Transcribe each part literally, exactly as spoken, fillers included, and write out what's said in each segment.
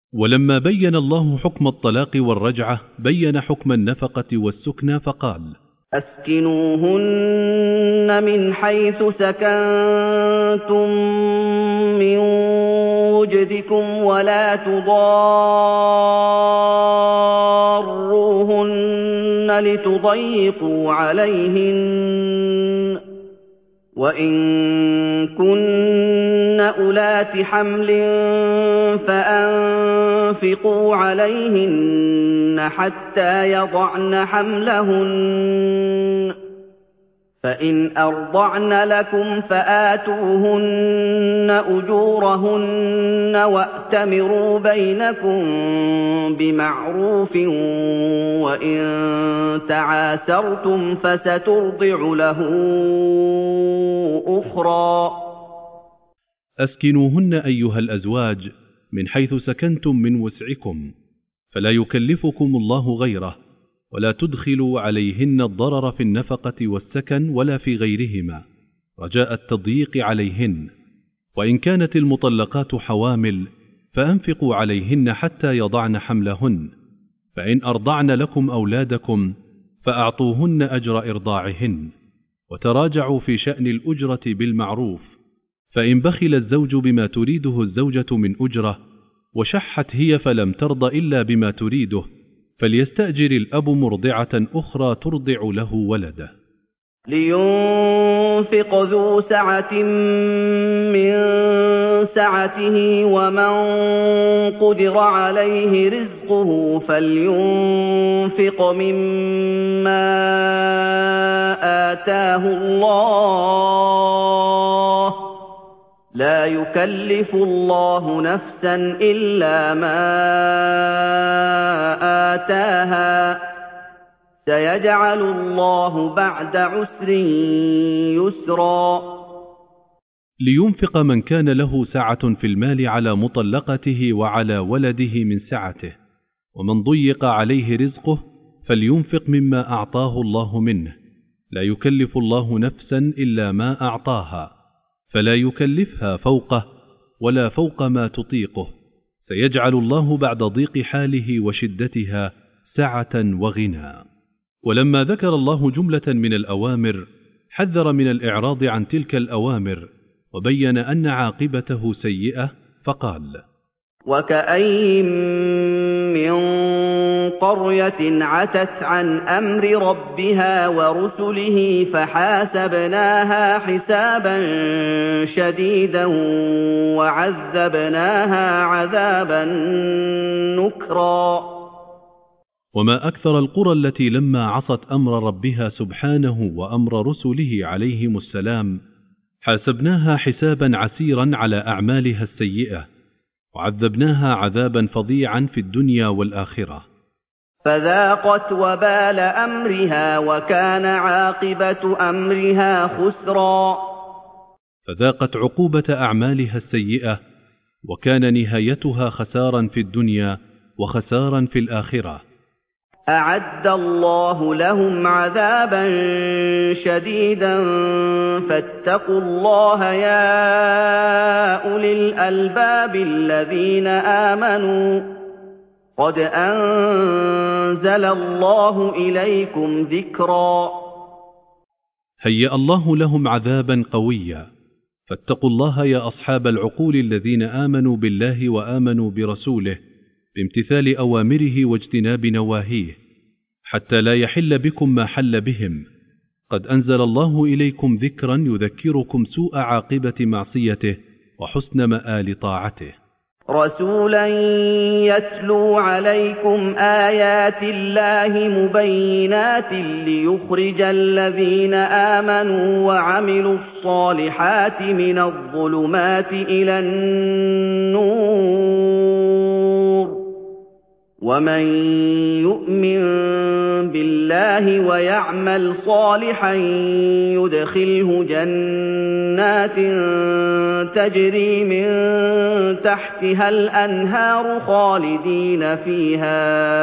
ولما بين الله حكم الطلاق والرجعة بين حكم النفقة والسكنى فقال: أسكنوهن من حيث سكنتم من وجدكم ولا تضاروهن لتضيقوا عليهن، وإن كن أولات حمل فأنفقوا عليهن حتى يضعن حملهن، فإن أرضعن لكم فآتوهن أجورهن وأتمروا بينكم بمعروف، وإن تعاسرتم فسترضع له أخرى. أسكنوهن أيها الأزواج من حيث سكنتم من وسعكم، فلا يكلفكم الله غيره، ولا تدخلوا عليهن الضرر في النفقة والسكن ولا في غيرهما رجاء التضييق عليهن. وإن كانت المطلقات حوامل فأنفقوا عليهن حتى يضعن حملهن، فإن أرضعن لكم أولادكم فأعطوهن أجر إرضاعهن، وتراجعوا في شأن الأجرة بالمعروف. فإن بخل الزوج بما تريده الزوجة من أجرة وشحت هي فلم ترض إلا بما تريده، فليستأجر الأب مرضعة أخرى ترضع له ولده. لينفق ذو سعة من سعته، ومن قدر عليه رزقه فلينفق مما آتاه الله، لا يكلف الله نفسا إلا ما آتاها، سيجعل الله بعد عسر يسرا. لينفق من كان له سعة في المال على مطلقته وعلى ولده من سعته، ومن ضيق عليه رزقه فلينفق مما أعطاه الله منه، لا يكلف الله نفسا إلا ما أعطاها، فلا يكلفها فوقه ولا فوق ما تطيقه، سيجعل الله بعد ضيق حاله وشدتها سعة وغنى. ولما ذكر الله جملة من الأوامر حذر من الإعراض عن تلك الأوامر، وبين أن عاقبته سيئة فقال: وكأين من قرية عتت عن أمر ربها ورسله فحاسبناها حسابا شديدا وعذبناها عذابا نكرا. وما أكثر القرى التي لما عصت أمر ربها سبحانه وأمر رسله عليهم السلام حاسبناها حسابا عسيرا على أعمالها السيئة، وعذبناها عذابا فظيعا في الدنيا والآخرة. فذاقت وبال أمرها وكان عاقبة أمرها خسرا. فذاقت عقوبة أعمالها السيئة وكان نهايتها خسارا في الدنيا وخسارا في الآخرة. أعد الله لهم عذابا شديدا فاتقوا الله يا أولي الألباب الذين آمنوا قد أنزل الله إليكم ذكرا. هيأ الله لهم عذابا قويا، فاتقوا الله يا أصحاب العقول الذين آمنوا بالله وآمنوا برسوله بامتثال أوامره واجتناب نواهيه، حتى لا يحل بكم ما حل بهم. قد أنزل الله إليكم ذكرا يذكركم سوء عاقبة معصيته وحسن مآل طاعته. رسولا يتلو عليكم آيات الله مبينات ليخرج الذين آمنوا وعملوا الصالحات من الظلمات إلى النور، ومن يؤمن بالله ويعمل صالحا يدخله جنات تجري من تحتها الأنهار خالدين فيها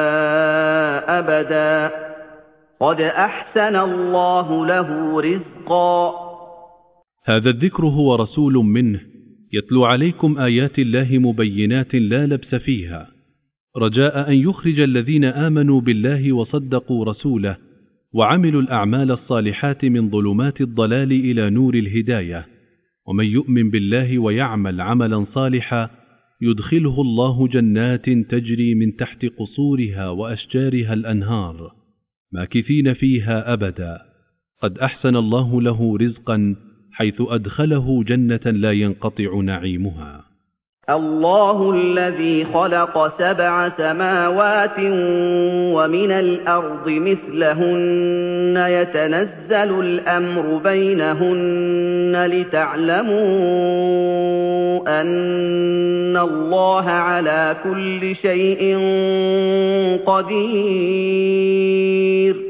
أبدا، قد أحسن الله له رزقا. هذا الذكر هو رسول منه يتلو عليكم آيات الله مبينات لا لبس فيها، رجاء أن يخرج الذين آمنوا بالله وصدقوا رسوله وعملوا الأعمال الصالحات من ظلمات الضلال إلى نور الهداية. ومن يؤمن بالله ويعمل عملا صالحا يدخله الله جنات تجري من تحت قصورها وأشجارها الأنهار ماكثين فيها أبدا. قد أحسن الله له رزقا حيث أدخله جنة لا ينقطع نعيمها. الله الذي خلق سبع سماوات ومن الأرض مثلهن يتنزل الأمر بينهن لتعلموا أن الله على كل شيء قدير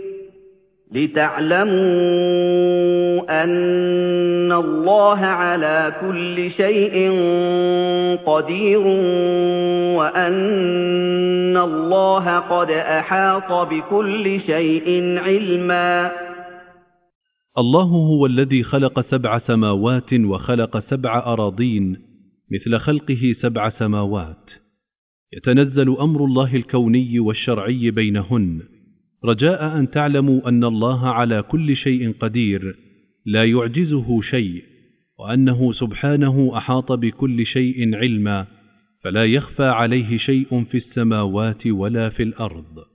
لتعلموا أن الله على كل شيء قدير وأن الله قد أحاط بكل شيء علما. الله هو الذي خلق سبع سماوات وخلق سبع أراضين مثل خلقه سبع سماوات، يتنزل أمر الله الكوني والشرعي بينهن رجاء أن تعلموا أن الله على كل شيء قدير لا يعجزه شيء، وأنه سبحانه أحاط بكل شيء علما فلا يخفى عليه شيء في السماوات ولا في الأرض.